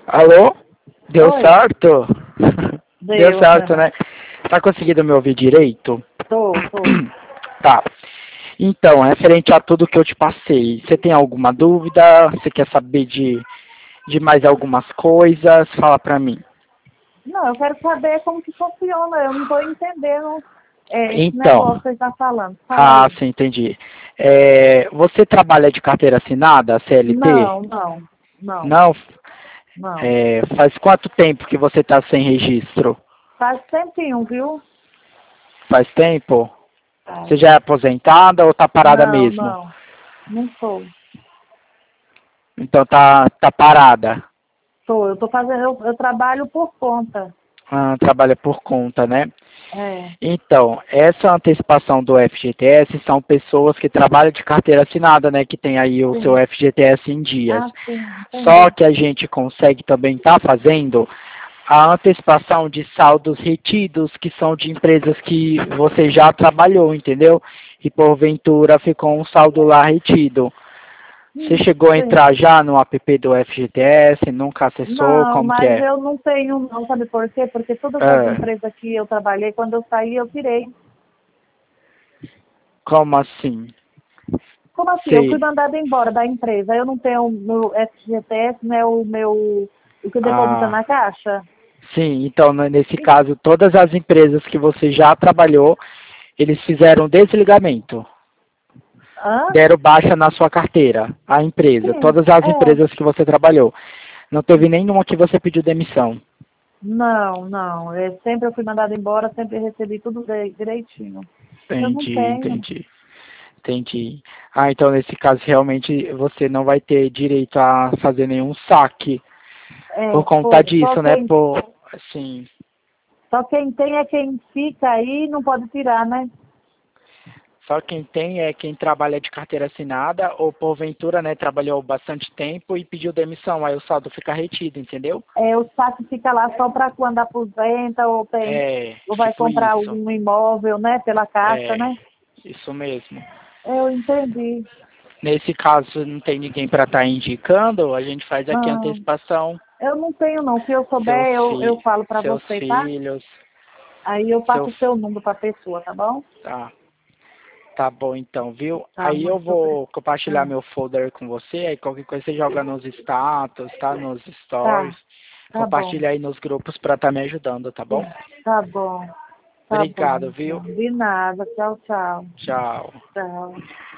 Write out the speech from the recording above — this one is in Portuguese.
Alô? Deu Oi, certo? Deu deu. certo, né? Tá conseguindo me ouvir direito? Tô. Tá. Então, referente a tudo que eu te passei, você tem alguma dúvida? Você quer saber de mais algumas coisas? Fala pra mim. Não, eu quero saber como que funciona. Eu não tô entendendo esse Então, negócio que você está falando. Fala aí. sim, entendi. Você trabalha de carteira assinada, CLT? Não, não, não, Não? não. Faz quanto tempo que você está sem registro? Faz tempinho, viu? Faz tempo? Você Faz. já é aposentada ou tá parada Não, mesmo? não, não sou. Então tá parada. Eu tô fazendo, eu trabalho por conta. Trabalha por conta, né? É, Então, essa antecipação do FGTS são pessoas que trabalham de carteira assinada, né? Que tem aí o seu sim. FGTS em dias. Ah, sim, Só entendi. que a gente consegue também estar fazendo a antecipação de saldos retidos, que são de empresas que você já trabalhou, entendeu? E porventura ficou um saldo lá retido. Você chegou a Sim. entrar já no app do FGTS, nunca acessou, Não, como que mas é? eu não tenho, não, sabe por quê? Porque todas as Ah, empresas que eu trabalhei, quando eu saí, eu tirei. como assim? Como assim? Eu fui Sei. mandada embora da empresa. Eu não tenho o meu FGTS, né? O que deposita Ah, na caixa? sim, então nesse caso, todas as empresas que você já trabalhou, eles fizeram desligamento, Hã? deram baixa na sua carteira, a empresa, Sim, todas as é. empresas que você trabalhou. Não teve nenhuma que você pediu demissão. Não. Sempre eu fui mandada embora, sempre recebi tudo direitinho. Eu não Entendi, tenho. entendi, entendi. Então nesse caso realmente você não vai ter direito a fazer nenhum saque por conta Foi. disso, né? Por, assim, Só quem tem é quem fica aí e não pode tirar, né? só quem tem é quem trabalha de carteira assinada ou porventura, né, trabalhou bastante tempo e pediu demissão, aí o saldo fica retido, entendeu? O saque fica lá só para quando aposenta ou tem, É, ou vai tipo comprar isso. um imóvel, né? Pela caixa, É, né? isso mesmo. Eu entendi. Nesse caso, não tem ninguém para estar indicando, a gente faz aqui a Não, antecipação, eu não tenho não. Se eu seus, souber, eu falo para seus você, tá? filhos, Aí eu passo seus. o seu número para a pessoa, tá bom? Tá, tá bom então, viu? Tá, Aí eu muito obrigada. vou compartilhar meu folder com você, aí qualquer coisa você joga nos status, tá? Nos stories. Tá, tá bom. Compartilha aí nos grupos para estar me ajudando, tá bom? Sim, tá bom. Tá bom, Obrigado, viu? então. De nada. Tchau, tchau. Tchau. Tchau.